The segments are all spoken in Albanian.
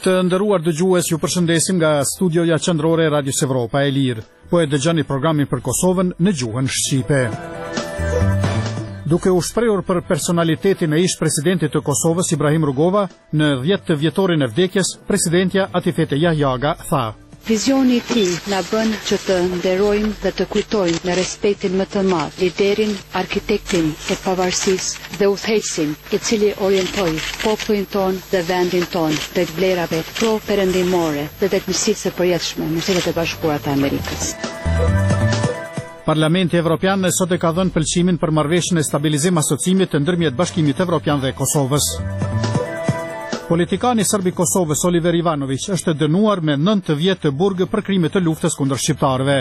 Të nderuar dëgjues, ju përshëndesim nga studioja qendrore e Radios Evropa e Lirë. Po e dëgjoni programin për Kosovën në gjuhën shqipe. Duke u shprehur për personalitetin e ish-presidentit të Kosovës Ibrahim Rugova në 10 vjetorin e vdekjes, presidentja Atifete Jahjaga tha: Vizioni i tij na bën që të nderojmë dhe të kujtojmë me respektin më të madh liderin, arkitektin e pavarësisë dhe udhëheqësin i cili orientoi popullin ton dhe vendin ton drejt vlerave pro-perëndimore dhe drejt mësisë së përjetshme në Shtetet e Bashkuara të Amerikës. Parlamenti Evropian sot e ka dhënë pëlqimin për marrëveshjen e stabilizim asociimit të ndërmjet Bashkimit Evropian dhe Kosovës. Politikani serb i Kosovës Oliver Ivanović është dënuar me 9 vjet të burg për krime të luftës kundër shqiptarëve.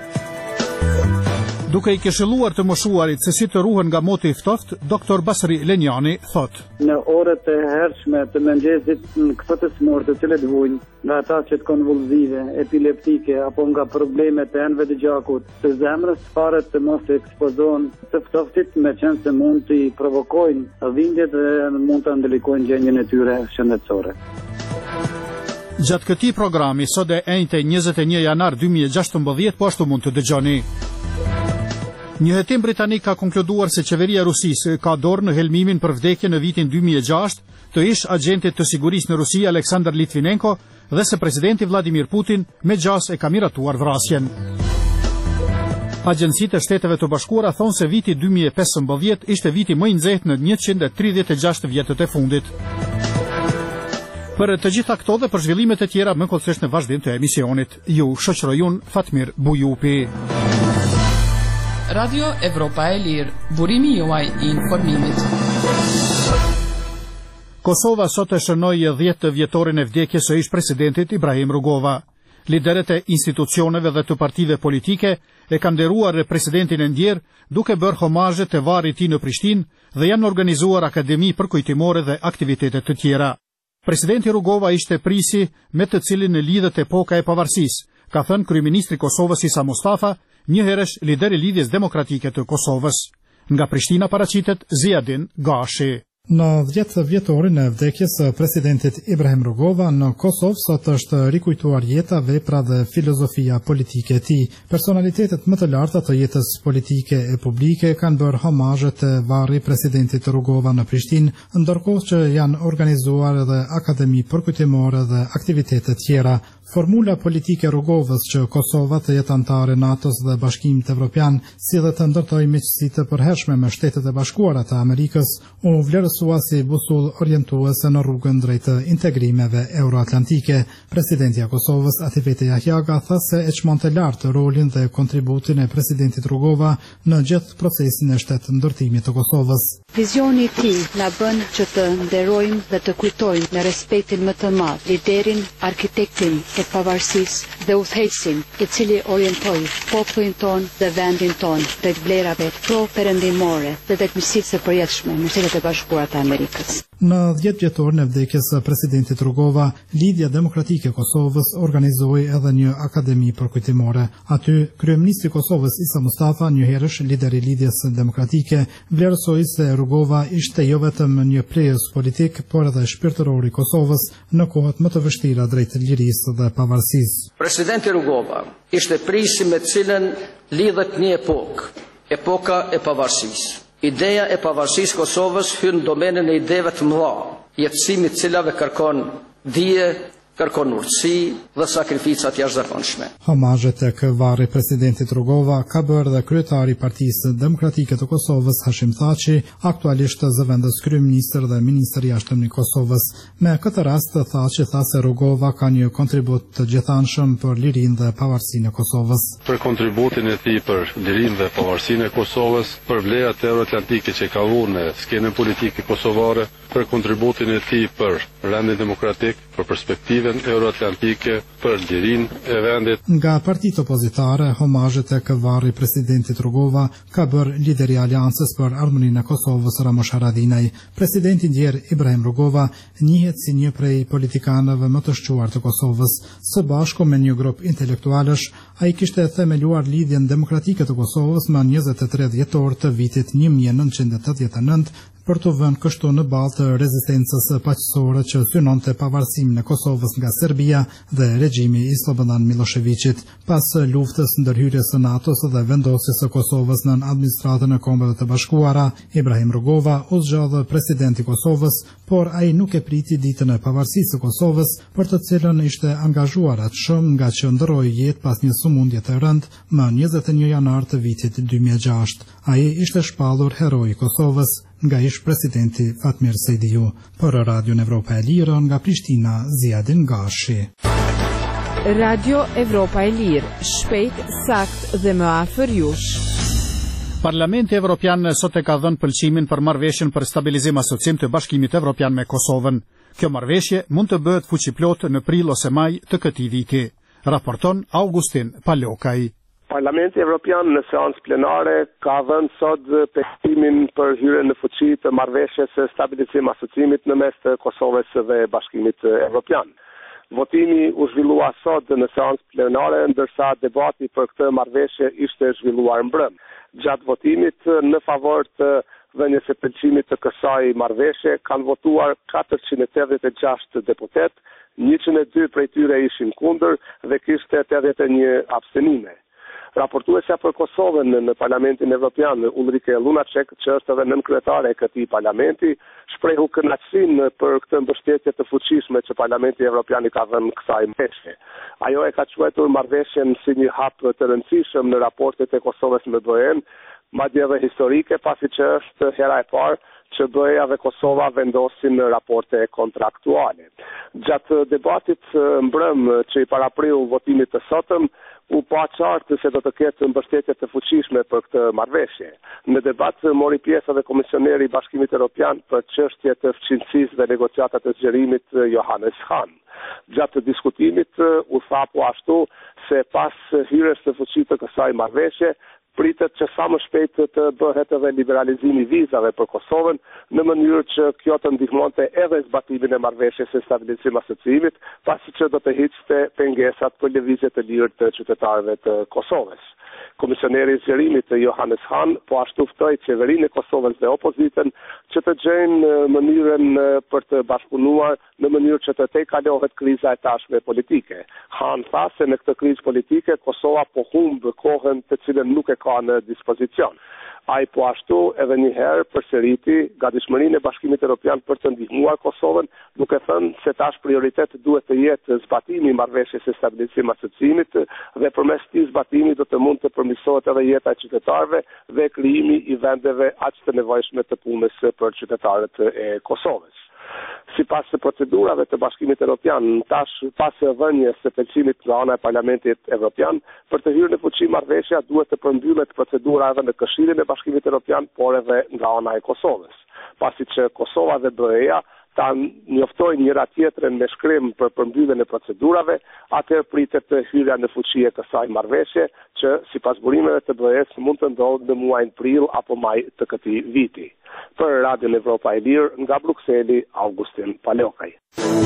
Duke i këshilluar të moshuarit se si të ruhen nga moti i ftoft, Dr. Basri Lenjani thot: Në orët e hershme të mëngjesit në këto të smurë të cilët vujnë nga ata që të konvulsive, epileptike apo nga problemet e enëve të gjakut të zemrës, faret të mos të ekspozohen të ftoftit me qenë se mund të provokojnë dhimbjet dhe mund të ndëlikojnë gjendjen e tyre shëndetësore. Gjatë këtij programi sot e enjte 21 janar 2016 po ashtu mund të dëgjoni. Një hetim britanik ka konkluduar se qeveria e Rusisë ka dorë në helmimin për vdekje në vitin 2006 të ish agentit të sigurisë në Rusi Aleksandr Litvinenko dhe se presidenti Vladimir Putin me gjas e ka miratuar vrasjen. Agjencitë e Shteteve të Bashkuara thonë se viti 2015 ishte viti më i nxehtë në 136 vjetët e fundit. Për të gjitha këto dhe për zhvillimet e tjera më kollësisht në vazhdim të emisionit, ju shoqëroj unë Fatmir Bujupi. Radio Evropa e Lirë, burimi juaj i informimit. Kosova sot e shënoi 10 vjetorin e vdekjes së ish-presidentit Ibrahim Rugova. Liderët e institucioneve dhe të partive politike e kanë nderuar presidentin e ndjer duke bërë homazhe te varri i tij në Prishtinë dhe janë organizuar akademi përkujtimore dhe aktivitete të tjera. Presidenti Rugova ishte prisi me të cilin lidhet epoka e pavarësisë, ka thënë kryeministri i Kosovës Isa Mustafa, njëherësh lider i Lidhjes Demokratike të Kosovës. Nga Prishtina paraqitet Ziadin Gashi. Në 10 vjetorin e vdekjes së presidentit Ibrahim Rugova në Kosovë sot është rikujtuar jeta, vepra dhe filozofia politike e tij. Personalitetet më të larta të jetës politike e publike kanë bërë homazhe te varri i presidentit Rugova në Prishtinë, ndërkohë që janë organizuar edhe akademi përkujtimore dhe aktivitete tjera. Formula politike Rugovës që Kosova të jetë antare NATO-s dhe Bashkimit Evropian, si dhe të ndërtojë miqësi të përhershme me Shtetet e Bashkuara të Amerikës, u vlerësua si busull orientuese në rrugën drejt integrimeve euroatlantike. Presidentja e Kosovës Atifete Jahjaga tha se e çmonte lart rolin dhe kontributin e presidentit Rugova në gjithë procesin e shtetëndërtimit të Kosovës. Vizioni i tij na bën që të nderojmë dhe të kujtojmë me respektin më të madh liderin, arkitektin e pavarësisë dhe udhëheqësin i cili orientoi popullin ton dhe vendin ton drejt vlerave pro-perëndimore dhe drejt mësisë së përjetshme në Shtetet e Bashkuara të Amerikës. Në 10 vjetorin e vdekjes së presidentit Rugova, Lidhja Demokratike e Kosovës organizoi edhe një akademi përkujtimore. Aty kryeministri i Kosovës Isa Mustafa, njëherësh lider i Lidhjes Demokratike, vlerësoi se Rugova ishte jo vetëm një plejës politik, por edhe shpirtëror i Kosovës në kohët më të vështira drejt lirisë dhe pavarësisë. Presidenti Rugova ishte prisi me cilën lidhet një epoka e pavarësisë. Ideja e pavarësisë Kosovës hyn në domenën e ideve të mëdha, jetësimit cilave kërkon dije, kërkon urtësi dhe sakrificat jashtëzakonshme. Homazhe tek varri presidentit Rugova ka bërë dhe kryetari i Partisë Demokratike të Kosovës Hashim Thaçi, aktualisht zëvendës kryeministër dhe ministër i jashtëm i Kosovës. Me këtë rast Thaçi tha se Rugova ka një kontribut të gjithanshëm për lirinë dhe pavarësinë e Kosovës. Për kontributin e tij për lirinë dhe pavarësinë e Kosovës, për vlerat euroatlantike që ka vënë në skenën politike kosovare, për kontributin e tij për rendin demokratik, për perspektivën euroatlantike, për lirinë e vendit. Nga partitë opozitare, homazhet tek varri i presidentit Rugova ka bërë lideri i Aleancës për Armërinë e Kosovës Ramush Haradinaj. Presidenti i ndjer Ibrahim Rugova njihet si një prej politikanëve më të shquar të Kosovës. Së bashku me një grup intelektualësh, ai kishte themeluar Lidhjen Demokratike të Kosovës më 23 dhjetor të vitit 1989, për të vënë kështu në balë të rezistencës paqësore që synonte pavarësimin e Kosovës nga Serbia dhe regjimi i Slobodan Miloševićit. Pas luftës ndërhyrjes së NATO-s dhe vendosjes së Kosovës në administratën e Kombeve të Bashkuara, Ibrahim Rugova u zgjodh presidenti i Kosovës, por ai nuk e priti ditën e pavarësisë së Kosovës, për të cilën ishte angazhuar atë shumë nga që ndroi jetë pas një sëmundje të rëndë më 21 janar të vitit 2006. Ai ishte shpallur heroi i Kosovës nga ish presidenti Fatmir Sejdiu. Për Radion Evropa e Lirë nga Prishtina, Ziadin Gashi. Radio Evropa e Lirë, shpejt, sakt dhe më afër jush. Parlamenti Evropian sot e ka dhënë pëlqimin për marrëveshjen për stabilizim asocim të Bashkimit Evropian me Kosovën. Kjo marrëveshje mund të bëhet fuqiplot në prill ose maj të këtij viti, raporton Augustin Palokaj. Parlamenti Evropian në seancë plenare ka dhënë sot petimin për hyrjen në fuqi të marrëveshjes së stabilizim asociimit në mes të Kosovës dhe Bashkimit Evropian. Votimi u zhvillua sot në seancë plenare, ndërsa debati për këtë marrëveshje ishte zhvilluar mbrëm. Gjatë votimit në favor të dhënies së pëlqimit të kësaj marrëveshje kanë votuar 486 deputet, 102 prej tyre ishin kundër dhe kishte 81 abstenime. Raportuesja për Kosovën në Parlamentin Evropian, Ulrike Lunacek, që është edhe nënkryetare e këtij parlamenti, shprehu kënaqësinë për këtë mbështetje të fuqishme që Parlamenti Evropian i ka dhënë kësaj marrëveshje. Ajo e ka quajtur marrëveshjen si një hap të rëndësishëm në raportet e Kosovës me BE-n, madje edhe historike, pasi që është hera e parë që BE-ja dhe Kosova vendosin raporte kontraktuale. Gjatë debatit mbrëm që i parapriu votimit të sotëm, u pa qartë se do të ketë mbështetje të fuqishme për këtë marrëveshje. Në debat mori pjesë edhe komisioneri i Bashkimit Evropian për çështje të fqinësisë dhe negociatat të zgjerimit Johannes Hahn. Gjatë diskutimit u tha po ashtu se pas hyrjes së fuqi të kësaj marrëveshje pritet që sa më shpejt të bëhet edhe liberalizimi i vizave për Kosovën, në mënyrë që kjo të ndihmonte edhe zbatimin e marrëveshjes së stabilizim asociimit, pasi që do të hiqte pengesat për lëvizje të lirë të qytetarëve të Kosovës. Komisioneri i zgjerimit Johannes Hahn po ashtu ftoi qeverinë e Kosovës dhe opozitën që të gjejnë mënyrën për të bashkëpunuar në mënyrë që të tejkalohet kriza e tashme politike. Hahn tha se në këtë krizë politike Kosova po humb kohën të cilën nuk e ka në dispozicion. Ai po ashtu edhe një herë përsëriti gatishmërinë e Bashkimit Evropian për të ndihmuar Kosovën, duke thënë se tash prioritet duhet të jetë zbatimi i marrëveshjes së stabilizim asociimit dhe përmes këtij zbatimi do të mund të përmirësohet edhe jeta e qytetarëve dhe krijimi i vendeve aq të nevojshme të punës për qytetarët e Kosovës. Sipas procedurave të Bashkimit Evropian, tash pas dhënies së pëlqimit nga ana e Parlamentit Evropian, për të hyrë në fuqi marrëveshja duhet të përmbyllet procedura edhe në Këshillin e Bashkimit Evropian, por edhe nga ana e Kosovës. Pasi që Kosova dhe BE-ja ta njoftojnë njëra tjetrën me shkrim për përmbylljen e procedurave, atëherë pritet hyrja në fuqi e kësaj marrëveshje, që sipas burimeve të BE-s mund të ndodhë në muajin prill apo maj të këtij viti. Për Radion Evropa e Lirë nga Brukseli, Augustin Palokaj.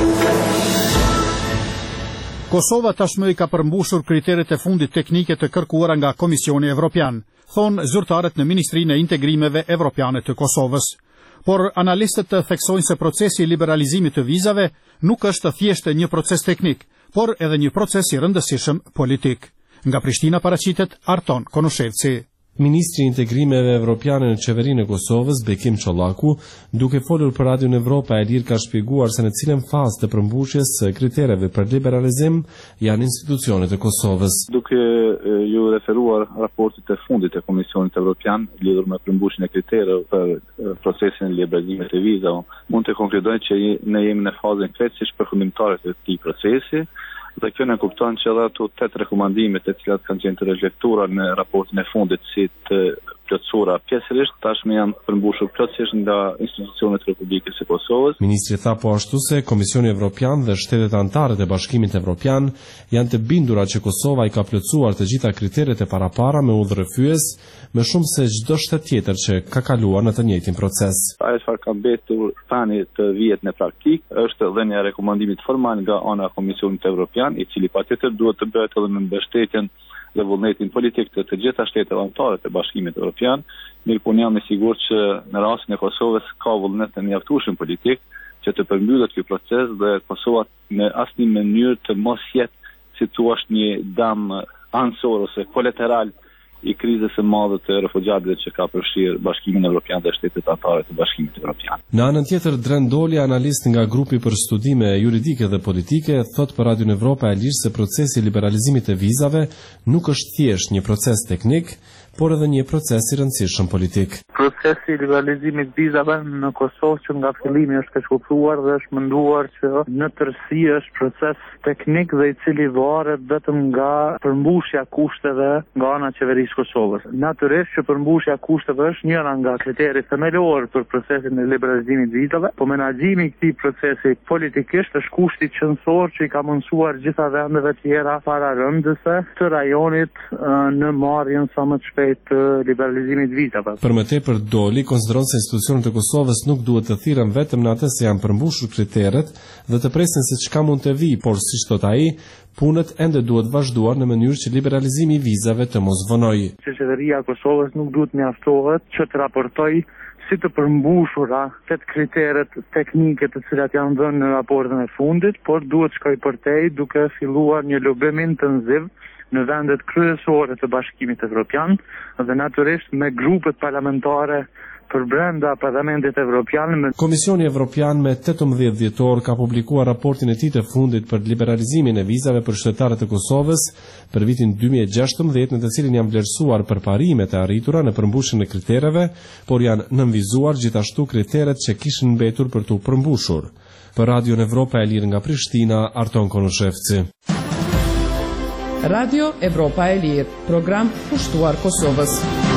Kosova tashmë i ka përmbushur kriteret e fundit teknike të kërkuara nga Komisioni Evropian, thonë zyrtarët në Ministrinë e Integrimeve Evropiane të Kosovës. Por analistët theksojnë se procesi i liberalizimit të vizave nuk është thjesht një proces teknik, por edhe një proces i rëndësishëm politik. Nga Prishtina paraqitet Arton Konushevci. Ministri i Integrimeve Evropiane në qeverinë e Kosovës, Bekim Çollaku, duke folur për Radion Evropa e Lirë, ka shpjeguar se në cilën fazë të përmbushjes së kritereve për liberalizim janë institucionet e Kosovës. Duke ju referuar raportit e fundit të Komisionit Evropian lidhur me përmbushjen e kritereve për procesin e liberalizimit të vizave, mund të konkludojmë që ne jemi në fazën krejtësisht përfundimtare të këtij procesi. Dhe kjo në kupton që edhe ato 8 rekomandimet e cilat kanë qenë të rejektuara në raportin e fundit si të plotësuara pjesërisht, tashmë janë përmbushur plotësisht nga institucionet e Republikës së Kosovës. Ministri tha po ashtu se Komisioni Evropian dhe shtetet anëtare të Bashkimit Evropian janë të bindura që Kosova i ka plotësuar të gjitha kriteret e parapara me udhërrëfyes, më shumë se çdo shtet tjetër që ka kaluar në të njëjtin proces. Ajo çfarë ka mbetur tani të vihet në praktikë është dhënia e rekomandimit formal nga ana e Komisionit Evropian, i cili patjetër duhet të bëhet edhe me mbështetjen dhe vullnetin politik të gjitha shtetet anëtare të Bashkimit Evropian, mirëpo jam i sigurt që në rastin e Kosovës ka vullnet të mjaftueshëm politik që të përmbyllet ky proces dhe Kosova në asnjë mënyrë të mos jetë si thua një dam anësor ose kolateral i krizës së madhe të refugjatëve që ka përfshirë Bashkimin Evropian dhe shtetet anëtare të Bashkimit Evropian. Në anën tjetër, Dren Doli, analist nga grupi për studime juridike dhe politike, thot për Radio Evropa e Lirë se procesi i liberalizimit të vizave nuk është thjesht një proces teknik, por edhe një proces i rëndësishëm politik. Procesi i liberalizimit vizave në Kosovë që nga fillimi është keqkuptuar dhe është menduar që në tërësi është proces teknik dhe i cili varet vetëm nga përmbushja kushteve nga ana e qeverisë Kosovës. Natyrisht që përmbushja kushteve është njëra nga kriteret themelor për procesin e liberalizimit vizave, po menaxhimi i këtij procesi politikisht është kushti qendror që i ka mësuar gjitha vendeve tjera pararëndëse të rajonit në marrjen sa më të shpejtë të liberalizimit vizave. Për më tepër Doli konsideron se institucionet e Kosovës nuk duhet të thirren vetëm në atë se janë përmbushur kriteret dhe të presin se çka mund të vijë, por siç thot ai, punët ende duhet vazhduar në mënyrë që liberalizimi i vizave të mos vonojë. Qeveria e Kosovës nuk duhet mjaftohet që të raportojë si të përmbushura tet kriteret teknike të cilat janë dhënë në raportin e fundit, por duhet shkoj përtej duke filluar një lobim intensiv në vendet kryesore të Bashkimit Evropian dhe natyrisht me grupet parlamentare për brenda Parlamentit Evropian. Komisioni Evropian me 18 dhjetor ka publikuar raportin e tij të fundit për liberalizimin e vizave për qytetarët e Kosovës për vitin 2016, në të cilin janë vlerësuar përparimet e arritura në përmbushjen e kritereve, por janë nënvizuar gjithashtu kriteret që kishin mbetur për tu përmbushur. Për Radio Evropa e Lirë nga Prishtina, Arton Konushevci. Radio Evropa e Lirë, program pushtuar Kosovës.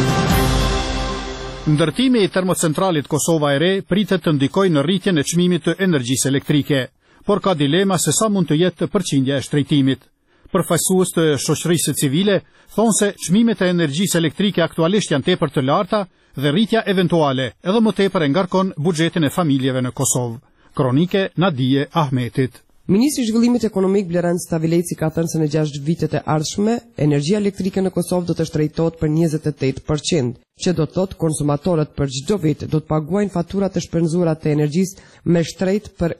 Ndërtimi i termocentralit Kosova e Re pritet të ndikojë në rritjen e çmimit të energjisë elektrike, por ka dilema se sa mund të jetë përqindja e shtrejtimit. Përfaqësues të shoqërisë civile thonë se çmimet e energjisë elektrike aktualisht janë tepër të larta dhe rritja eventuale edhe më tepër e ngarkon buxhetin e familjeve në Kosovë. Kronike Nadije Ahmetit. Ministri i Zhvillimit Ekonomik Bleran Stavileci ka thënë se në 6 vitet e ardhshme, energjia elektrike në Kosovë do të shtrejtohet për 28%, që do të thotë konsumatorët për çdo vit do të paguajnë faturat e shpenzuara të energjisë me shtrejt për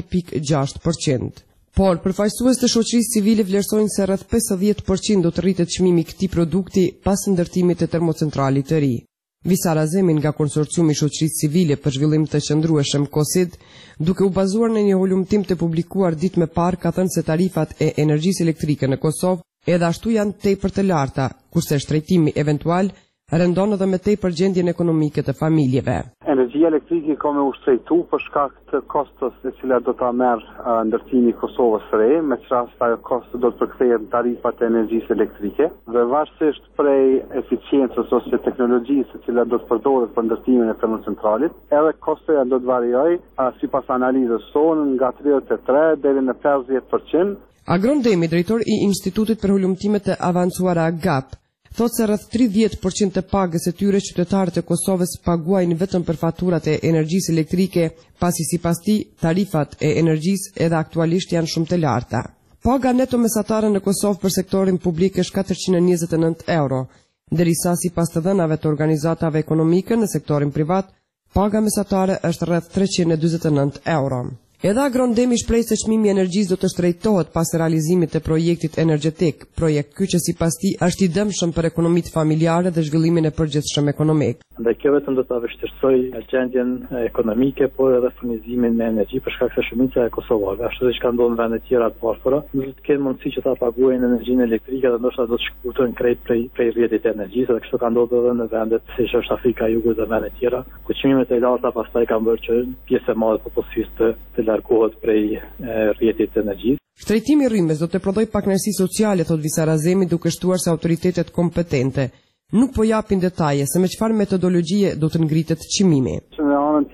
4.6%. Por përfaqësues të shoqërisë civile vlerësojnë se rreth 50% do të rritet çmimi i këtij produkti pas ndërtimit të termocentralit të ri. Visa Razemin nga konsorciumi i shoqërisë civile për zhvillim të qëndrueshëm KOSID, duke u bazuar në një hulumtim të publikuar ditë më parë, ka thënë se tarifat e energjisë elektrike në Kosovë edhe ashtu janë tepër të larta, kurse shtrejtimi eventual rëndon edhe me tepër gjendjen ekonomike të familjeve. Energjia elektrike ka me u shtrejtu për shkak të kostos e cila do ta merr ndërtimi i Kosovës së Re, me çast ajo kosto do të përkthehet në tarifat e energjisë elektrike dhe varësisht prej eficiencës ose teknologjisë e cila do të përdoret për ndërtimin e termocentralit, edhe kostoja do të variojë sipas analizës sonë nga 33 deri në 50%. Agron Demi, drejtor i Institutit për Hulumtimet të Avancuara GAP, thotë se rreth 30% të pagës e tyre qytetarët e Kosovës paguajnë vetëm për faturat e energjisë elektrike, pasi sipas tij tarifat e energjisë edhe aktualisht janë shumë të larta. Paga neto mesatare në Kosovë për sektorin publik është 429 euro, ndërsa sipas të dhënave të organizatave ekonomike në sektorin privat, paga mesatare është rreth 349 euro. Edhe Agron Demi shpreh se çmimi i energjisë do të shtrejtohet pas realizimit të projektit energjetik, projekt ky që sipas tij është i dëmshëm për ekonomitë familjare dhe zhvillimin e përgjithshëm ekonomik. Dhe kjo vetëm do ta vështirësojë gjendjen ekonomike, por edhe furnizimin me energji për shkak se shumica e kosovarëve, ashtu siç ka ndodhur në vende të tjera të afara, nuk do të kenë mundësi që ta paguajnë energjinë elektrike dhe ndoshta do të shkurtojnë krejt prej rrjetit të energjisë, dhe kështu ka ndodhur edhe në vendet siç është Afrika e Jugut dhe vende të tjera, ku çmimet e larta pastaj kanë bërë që pjesë e madhe të popullsisë të largohet prej rrjetit të energjisë. Shtrejtimi i rrymës do të prodhoj pakënaqësi sociale, thot Visa Razemi, duke shtuar se autoritetet kompetente nuk po japin detaje se me çfarë metodologjie do të ngritet çmimi. Në anën tjetër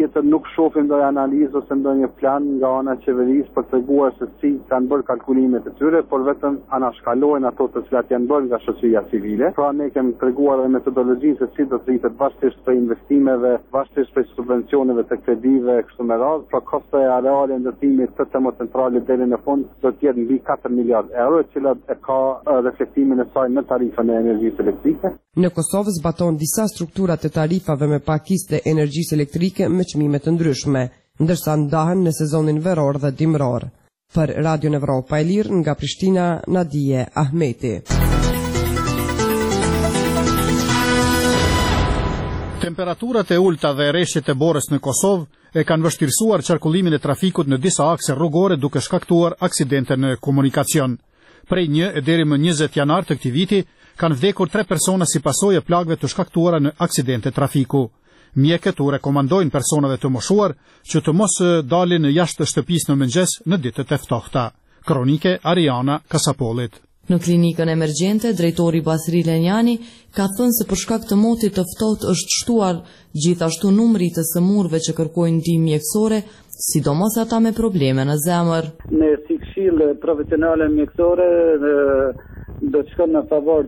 tjetër nuk shohim ndonjë analizë ose ndonjë plan nga ana e qeverisë për treguar se si kanë bërë kalkulimet e tyre, por vetëm anashkalojnë ato të cilat janë bërë nga shoqëria civile. Pra ne kemi treguar edhe metodologjinë se si do të rritet vazhdimisht prej investimeve, vazhdimisht prej subvencioneve të kredive kështu me radhë. Pra kosto reale e ndërtimit të termocentrale deri në fund do të jetë mbi 4 miliardë euro, e cila e ka reflektimin e saj në tarifën e energjisë elektrike. Në Kosovë zbaton disa struktura të tarifave me pakisë të energjisë elektrike me çmime të ndryshme, ndërsa ndahen në sezonin veror dhe dimror. Për Radio Evropa e Lirë nga Prishtina, Nadije Ahmeti. Temperaturat e ulta dhe rreshtet e borës në Kosovë e kanë vështirësuar qarkullimin e trafikut në disa akse rrugore duke shkaktuar aksidente në komunikacion. Prej 1 deri më 20 janar të këtij viti kanë vdekur 3 persona si pasojë e plagëve të shkaktuara në aksidente trafiku. Mjekët u rekomandojnë personave të moshuar që të mos dalin jashtë shtëpisë në mëngjes në ditët e ftohta. Kronike Ariana Kasapolit. Në klinikën emergjente, drejtori Basri Lenjani ka thënë se për shkak të motit të ftohtë është shtuar gjithashtu numri të sëmurëve që kërkojnë ndihmë mjekësore, sidomos ata me probleme në zemër. Ne si këshill profesionale mjekësore do të shkojmë në favor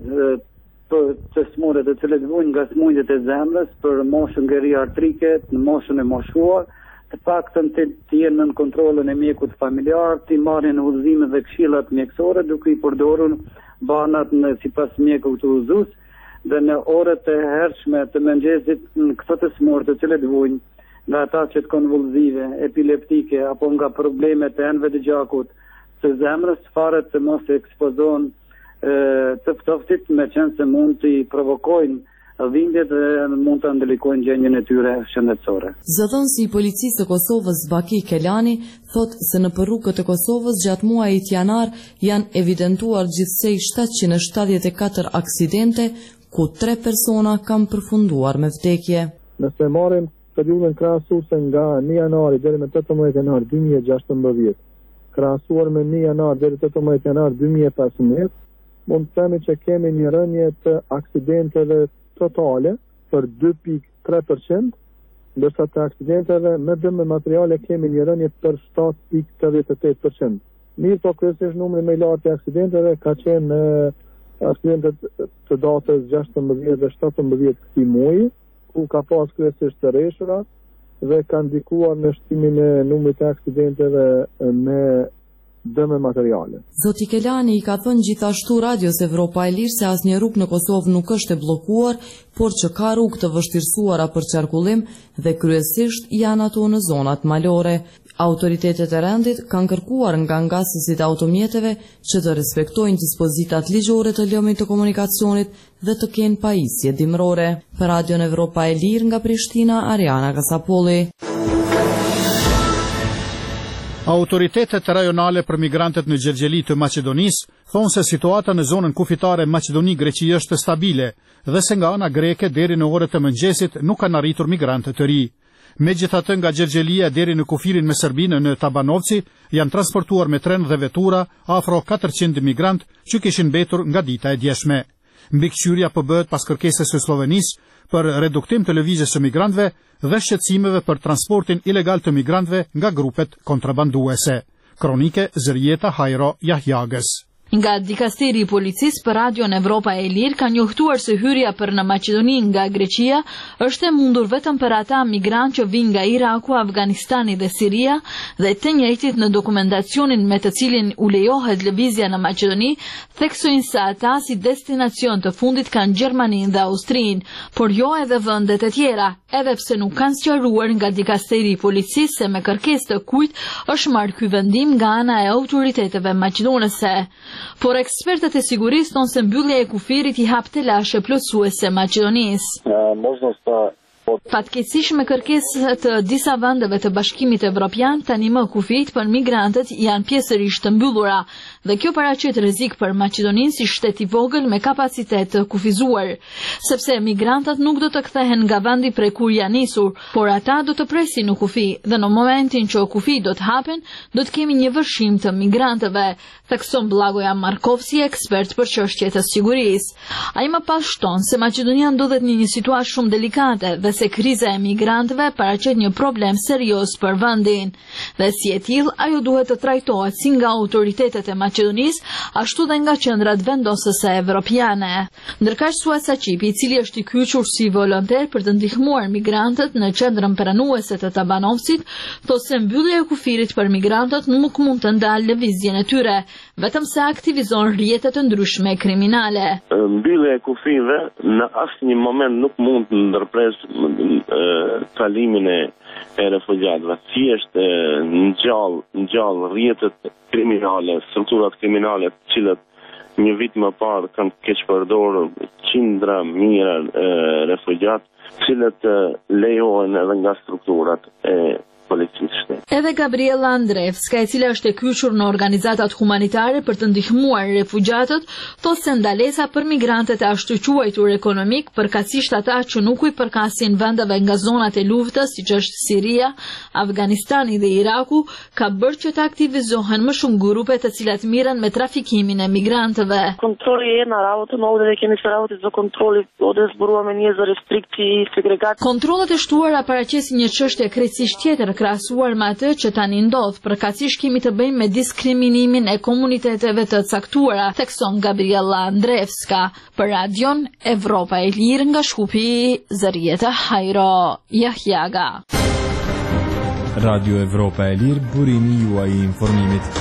të sëmurëve të cilët vijnë nga sëmundjet e zemrës, për moshën geriatrike, në moshën e moshuar, të paktën të jenë në kontrollin e mjekut familjar, të marrin udhëzime dhe këshillat mjekësore duke i përdorur banat sipas mjekut udhëzues dhe në orët e hershme të mëngjesit në këto të smurë të cilët vijnë nga ata që të konvulsive, epileptike apo nga problemet e anëve të gjakut të zemrës, fare të mos e ekspozohen të ftoftit, me qenë se mund të i provokojnë dhimbjet dhe mund të ndërlikojnë gjendjen e tyre shëndetësore. Zëdhënësi i policisë të Kosovës Baki Kelani thot se në rrugët e Kosovës gjatë muajit janar janë evidentuar gjithsej 774 aksidente, ku 3 persona kanë përfunduar me vdekje. Nëse marrim periudhën krahasuese nga 1 janari deri në 18 janar 2016, krahasuar me 1 janar deri 18 janar 2015, mund të themi që kemi një rënje të aksidenteve totale për 2.3%, ndërsa të aksidenteve me dëmë materiale kemi një rënje për 7.88%. Mirë po kryesisht numri më i lartë i aksidenteve ka qenë aksidentet të datës 16 dhe 17 këtij muaji, ku ka pas kryesisht të rreshura dhe ka ndikuar në shtimin e numrit të aksidenteve me dëme materiale. Zoti Kelani i ka thënë gjithashtu Radios Evropa e Lirë se asnjë rrugë në Kosovë nuk është e bllokuar, por që ka rrugë të vështirësuara për qarkullim dhe kryesisht janë ato në zonat malore. Autoritetet e rendit kanë kërkuar nga ngasësit e automjeteve që të respektojnë dispozitat ligjore të lëmit të komunikacionit dhe të kenë pajisje dimrore. Për Radion Evropa e Lirë nga Prishtina, Ariana Kasapolli. Autoritetet rajonale për migrantët në Gjergjeli të Maqedonisë thonë se situata në zonën kufitare Maqedoni-Greqi është stabile dhe se nga ana greke deri në orët e mëngjesit nuk kanë arritur migrantët të ri. Megjithatë, nga Gjergjelia deri në kufirin me Serbinë në Tabanovci janë transportuar me tren dhe vetura afro 400 migrantë që kishin mbetur nga dita e djeshme. Mbikëqyrja po bëhet pas kërkesës së Slovenisë për reduktim të lëvizjes së migrantëve dhe shqetësimeve për transportin ilegal të migrantëve nga grupet kontrabanduese. Kronike Zërjeta Hajro Jahjagës. Nga dikasteri i policisë për Radion Evropa e Lirë ka njohtuar se hyrja për në Maqedoni nga Greqia është e mundur vetëm për ata migrantë që vijnë nga Iraku, Afganistani dhe Siria dhe të njëjtit në dokumentacionin me të cilin u lejohet lëvizja në Maqedoni, theksojnë se ata si destinacion të fundit kanë Gjermaninë dhe Austrinë, por jo edhe vendet e tjera, edhe pse nuk kanë sqaruar nga dikasteri i policisë se me kërkesë të kujt është marrë ky vendim nga ana e autoriteteve maqedonese. Por ekspertët e sigurisë thonë se mbyllja e kufirit i hap telashe plotësuese Maqedonisë. Fatkeqësisht me kërkesë të disa vendeve të Bashkimit Evropian, tani më kufijt për migrantët janë pjesërisht të mbyllura dhe kjo paraqet rrezik për Maqedoninë si shtet i vogël me kapacitet të kufizuar, sepse migrantët nuk do të kthehen nga vendi prej kur janë nisur, por ata do të presin në kufi dhe në momentin që kufijt do të hapen, do të kemi një vërshim të migrantëve, thekson Blagoja Markovsi, ekspert për çështje të sigurisë. Ai më pas shton se Maqedonia ndodhet në një situatë shumë delikate dhe se kriza e migrantëve paraqet një problem serioz për vendin. Dhe si e tillë, ajo duhet të trajtohet si nga autoritetet e Maqedonisë, ashtu dhe nga qendrat vendosëse evropiane. Ndërkaq Suad Saqipi, i cili është i kyçur si volonter për të ndihmuar migrantët në qendrën pranuese të Tabanovcit, thotë se mbyllja e kufirit për migrantët nuk mund të ndalë lëvizjen e tyre, vetëm se aktivizon rrjete të ndryshme kriminale. Mbyllja e kufive në asnjë moment nuk mund të ndërpres kalimin e refugjatëve. Thjesht ngjall rrjetet kriminale, strukturat kriminale, të cilët një vit më parë kanë keq përdorur qindra mijëra refugjatë, cilët lejohen edhe nga strukturat e policisë shtetit. Edhe Gabriela Andreevska, e cila është e kyçur në organizatat humanitare për të ndihmuar refugjatët, thotë se ndalesa për migrantët e ashtu quajtur ekonomik, përkatësisht ata që nuk i përkasin vendeve nga zonat e luftës, siç është Siria, Afganistani dhe Iraku, ka bërë që të aktivizohen më shumë grupe të cilat mirën me trafikimin e migrantëve. Kontrolli e na работа, но ovdje kemi se работи за контроли, ovdje zburuame një za restrikции, segregacije. Kontrollet e shtuara paraqesin një çështje krejtësisht tjetër krahasuar me atë që tani ndodh, përkatësisht kemi të bëjmë me diskriminimin e komuniteteve të caktuara, thekson Gabriela Andreevska. Për Radion Evropa e Lirë nga Shkupi, Zarieta Hajro Jahjaga. Radio Evropa e Lirë, burimi juaj i informimit.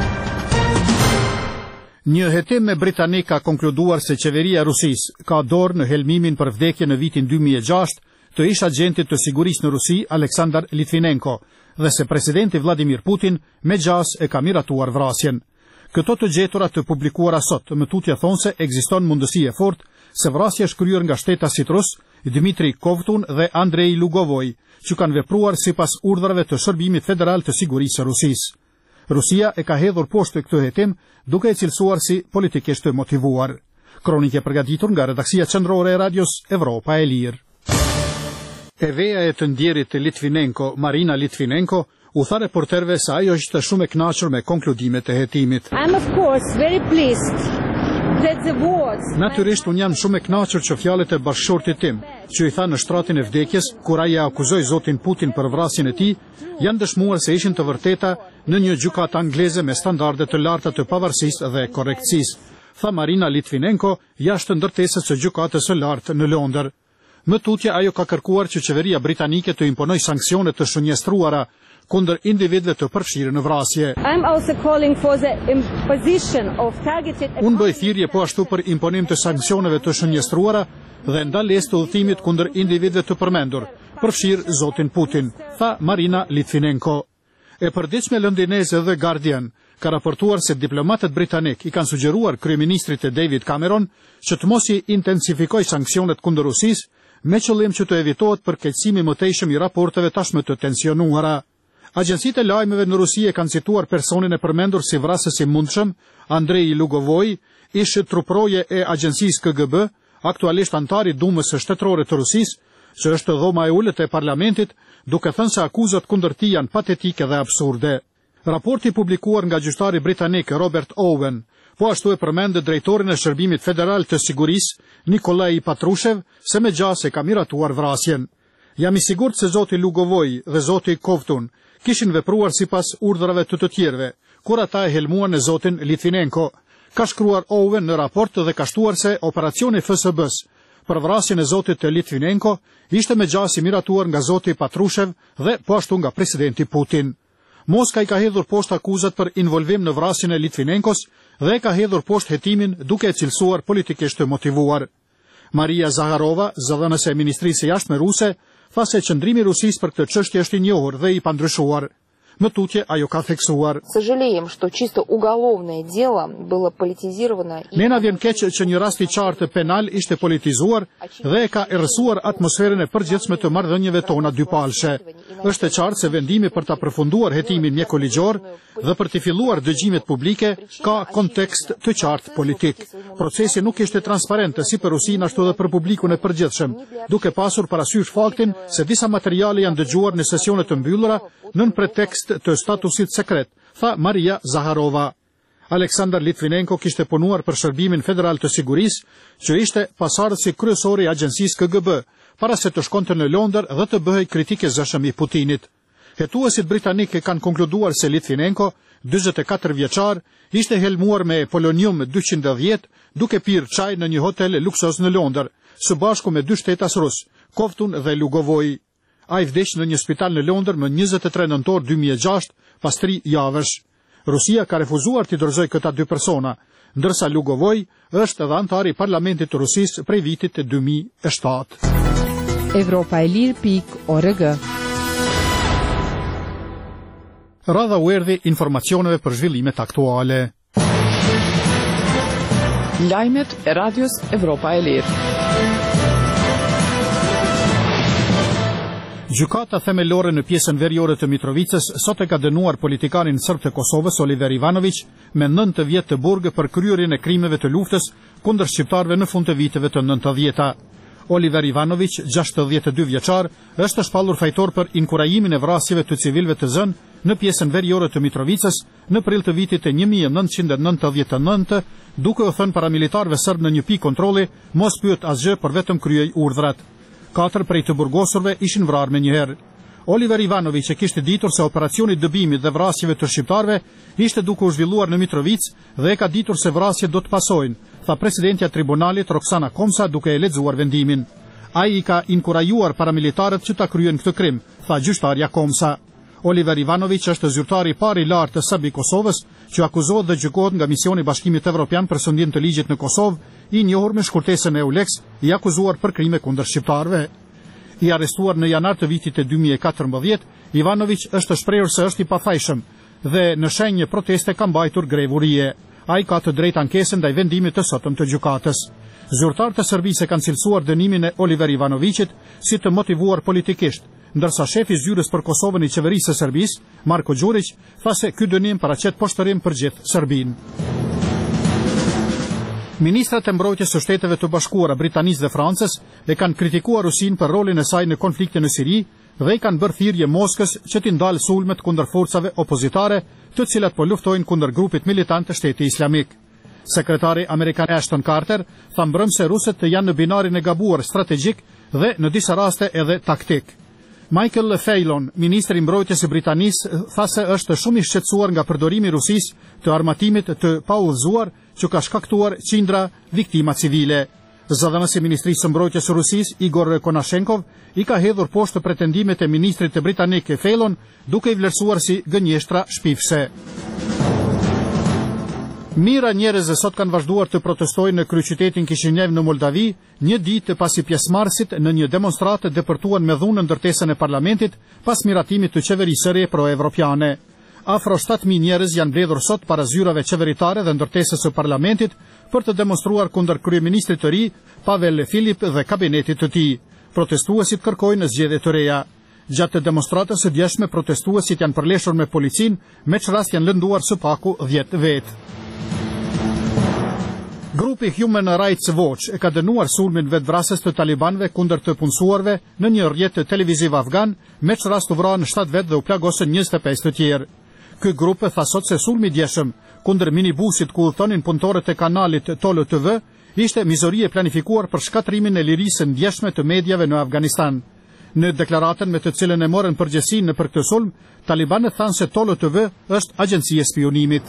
Një hetim me britanik ka konkluduar se qeveria e Rusisë ka dorë në helmimin për vdekje në vitin 2006 të ish agentit të sigurisë në Rusi, Aleksandar Litvinenko, dhe se presidenti Vladimir Putin me gjas e ka miratuar vrasjen. Këto të gjetura të publikuara sot, më tutje thonë se ekziston mundësi e fortë se vrasja është kryer nga shtetasit rus, Dmitri Kovtun dhe Andrei Lugovoj, që kanë vepruar sipas urdhrave të Shërbimit Federal të Sigurisë së Rusisë. Rusia e ka hedhur poshtë këtë hetim, duke e cilësuar si politikisht të motivuar. Kronike përgatitur nga redaksia qendrore e Radios Evropa e Lirë. E veja e të ndjerit të Litvinenko, Marina Litvinenko, u tha reporterve se ajo ishte shumë e kënaqur me konkludimet e hetimit. I'm of course very pleased that the words. Natyrisht unë jam shumë e kënaqur që fjalët e bashkëshortit tim, që i tha në shtratin e vdekjes, kur ai akuzoi zotin Putin për vrasjen e tij, janë dëshmuar se ishin të vërteta në një gjykatë angleze me standarde të larta të pavarësisë dhe korrektësisë, tha Marina Litvinenko jashtë ndërtesës së gjykatës së lartë në Londër. Më tutje ajo ka kërkuar që qeveria britanike të imponojë sanksione të shënjestruara kundër individëve të përfshirë në vrasje. Unë bëj thirrje po ashtu për imponim të sanksioneve të shënjestruara dhe ndalesë të udhëtimit kundër individëve të përmendur, përfshirë zotin Putin, tha Marina Litvinenko. E përditshme londineze The Guardian ka raportuar se diplomatët britanik i kanë sugjeruar kryeministrit e David Cameron që të mos i intensifikojë sanksionet kundër Rusisë, me qëllim që të evitohet përkeqësimi mëtejshëm i raporteve tashmë të tensionuara. Agjencitë e lajmeve në Rusi e kanë cituar personin e përmendur si vrasës i mundshëm, Andrei Lugovoj, ish truproje e agjencisë KGB, aktualisht antar i Dumës së Shtetërore të Rusisë, që është dhoma e ulët e parlamentit, duke thënë se akuzat kundër tij janë patetike dhe absurde. Raporti publikuar nga gjyqtari britanik Robert Owen, po ashtu e përmendë drejtorin e Shërbimit Federal të Sigurisë, Nikolai Patrushev, se me gjas e ka miratuar vrasjen. Jam i sigurt se zoti Lugovoj dhe zoti Kovtun kishin vepruar sipas urdhrave të tjerëve, kur ata e helmuan në zotin Litvinenko, ka shkruar Owen në raport dhe ka shtuar se operacioni FSB-s për vrasjen e zotit Litvinenko ishte me gjas i miratuar nga zoti Patrushev dhe po ashtu nga presidenti Putin. Moska i ka hedhur poshtë akuzat për involvim në vrasjen e Litvinenkos dhe ka hedhur poshtë hetimin duke e cilësuar politikisht të motivuar. Maria Zaharova, zëdhënëse e Ministrisë së Jashtme ruse, tha se qëndrimi i Rusisë për këtë çështje është i njohur dhe i pandryshuar. Më tutje ajo ka theksuar. Сожалеем, что чисто уголовное дело было политизировано. Ne na vjen keq që një rast i qartë penal ishte politizuar dhe ka errësuar atmosferën e përgjithshme të marrëdhënieve tona dypalshe. Është e qartë se vendimi për ta përfunduar hetimin mjekoligjor dhe për të filluar dëgjimet publike ka kontekst të qartë politik. Procesi nuk ishte transparent si për Rusinë ashtu edhe për publikun e përgjithshëm, duke pasur parasysh faktin se disa materiale janë dëgjuar në sesione të mbyllura nën pretekst të statusit sekret, tha Maria Zaharova. Aleksandar Litvinenko kishte punuar për Shërbimin Federal të Sigurisë, që ishte pasardhësi kryesor i agjencisë KGB, para se të shkonte në Londër dhe të bëhej kritik e zëshëm i Putinit. Hetuesit britanikë kanë konkluduar se Litvinenko, 44 vjeçar, ishte helmuar me polonium 210 duke pirë çaj në një hotel luksos në Londër, së bashku me 2 shtetas rus, Kovtun dhe Lugovoj. Ai vdeq në një spital në Londër më 23 nëntor 2006, pas 3 javësh. Rusia ka refuzuar të dorëzojë këta 2 persona, ndërsa Lugovoj është edhe antar i Parlamentit të Rusisë prej vitit 2007. Evropaelir.org. Radha u erdhi informacioneve për zhvillimet aktuale. Lajmet e Radios Evropa e Lirë. Gjykata themelore në pjesën veriore të Mitrovicës sot e ka dënuar politikanin serb të Kosovës Oliver Ivanović me 9 vjet të burg për kryerjen e krimeve të luftës kundër shqiptarëve në fund të viteve të 90-ta. Oliver Ivanović, 62 vjeçar, është shpallur fajtor për inkurajimin e vrasjeve të civilëve të zënë në pjesën veriore të Mitrovicës në prill të vitit e 1999, duke u thënë paramilitarëve serb në një pikë kontrolli, mos pyet asgjë për vetëm kryej urdhrat. 4 prej të burgosurve ishin vrarë me njëherë. Oliver Ivanović e kishte ditur se operacioni dëbimit dhe vrasjeve të shqiptarëve ishte duke u zhvilluar në Mitrovicë dhe e ka ditur se vrasjet do të pasojnë, tha presidentja e tribunalit Roksana Komsa duke e lexuar vendimin. Ai I ka inkurajuar paramilitarët që ta kryejnë këtë krim, tha gjyqtarja Komsa. Oliver Ivanović është zyrtari I parë I lartë të SBA Kosovës, që akuzohet dhe gjykohet nga Misioni I Bashkimit Evropian për sundjen të ligjit në Kosovë, I njohur me shkurtesën EULEX, I akuzuar për krime kundër shqiptarëve. I arrestuar në janar të vitit e 2014, Ivanović është shprehur se është I pafajshëm dhe në shenjë proteste ka mbajtur grevurie. Ai ka të drejtë ankesën ndaj vendimit të sotëm të gjykatës. Zyrtarët e Serbisë kanë cilësuar dënimin e Oliver Ivanovićit si të motivuar politikisht, ndërsa shefi I zyrës për Kosovën I qeverisë së Serbisë, Marko Đurić, tha se ky dënim paraqet poshtërim për gjithë Serbinë. Ministrat e mbrojtjes së Shteteve të Bashkuara, Britanisë dhe Francës e kanë kritikuar Rusinë për rolin e saj në konfliktin në Siri dhe I kanë bërë thirrje Moskës që t'i ndalë sulmet kundër forcave opozitare, të cilat po luftojnë kundër grupit militant të Shtetit Islamik. Sekretari amerikan Ashton Carter tha mbrëm se rusët janë në binarin e gabuar strategjik dhe në disa raste edhe taktik. Michael Fallon, ministri I mbrojtjes së Britanisë, tha se është shumë I shqetësuar nga përdorimi I Rusisë të armatimit të paudhëzuar që ka shkaktuar qindra viktima civile. Zëdhënësi I Ministrisë së Mbrojtjes së Rusisë, Igor Konashenkov, I ka hedhur poshtë pretendimet e ministrit të britanik Fallon, duke I vlerësuar si gënjeshtra shpifse. Mira njerëz sot kanë vazhduar të protestojnë në kryeqytetin Kishinev në Moldavi, një ditë pasi pjesëmarrësit në një demonstratë depërtuan me dhunë ndërtesën e parlamentit pas miratimit të qeverisë së re pro-evropiane. Afro 7.000 njerëz janë mbledhur sot para zyrave qeveritare dhe ndërtesës së parlamentit për të demonstruar kundër kryeministrit të ri, Pavel Filip dhe kabinetit të tij. Protestuesit kërkojnë zgjedhje të reja. Gjatë demonstratës së djeshme protestuesit janë përleshur me policin, me çrast janë lënduar së paku 10 vetë. Grupi Human Rights Watch e ka dënuar sulmin vetvrasës të talibanëve kundër të punësuarve në një rrjet televiziv afgan, me çrast u vranë 7 vetë dhe u plagosën 25 të tjerë. Ky grup tha sot se sulmi I djeshëm kundër minibusit ku udhtonin punëtorët e kanalit Tolo TV ishte mizori e planifikuar për shkatrimin e lirisë së ndjeshme të mediave në Afganistan. Në deklaratën me të cilën e morën përgjegjësinë për këtë sulm, talibanët thanë se Tolo TV është agjenci e spionimit.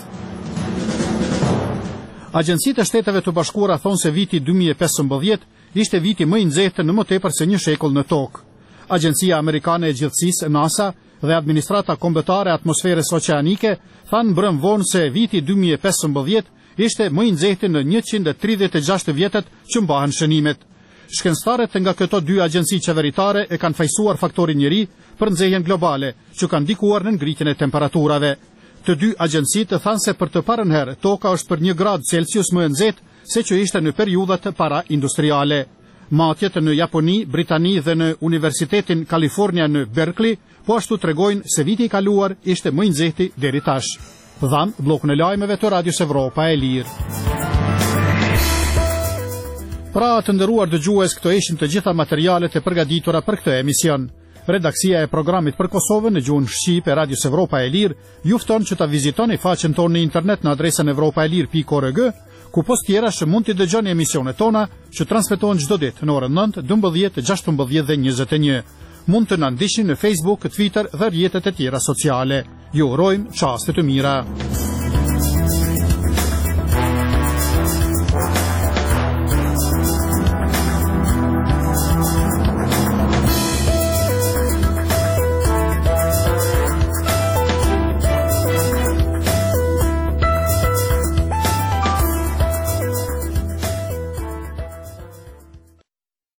Agjencitë e Shteteve të Bashkuara thonë se viti 2015 ishte viti më I nxehtë në më tepër se një shekull në tokë. Agjencia Amerikane e Gjithësisë NASA dhe Administrata Kombëtare Atmosferës Oqeanike thanë mbrëm vonë se viti 2015 ishte më I nxehtë në 136 vjetët që mbahen shënimet. Shkencëtarët nga këto 2 agjenci qeveritare e kanë fajsuar faktorin njeri për nxehjen globale, që kanë ndikuar në ngritjen e temperaturave. Të 2 agjencitë thanë se për të parën herë toka është për 1 gradë Celsius më e nxehtë se që ishte në periudhat para industriale. Matjet në Japoni, Britani dhe në Universitetin Kalifornia në Berkeley po ashtu tregojnë se viti I kaluar ishte më I nxehti deri tash. Dham bllokun e lajmeve të Radios Evropa e Lirë. Pra të nderuar dëgjues, këto ishin të gjitha materialet e përgatitura për këtë emision. Redaksia e programit për Kosovën në gjuhën shqipe Radios Evropa e Lirë ju fton që ta vizitoni faqen tonë në internet në adresën evropaelir.org, ku post tjera mund t'i dëgjoni emisionet tona që transmetohen çdo ditë në orën 9, 12, 16 dhe 21. Mund të na ndiqni në Facebook, Twitter dhe rrjetet e tjera sociale. Ju urojmë çaste të mira.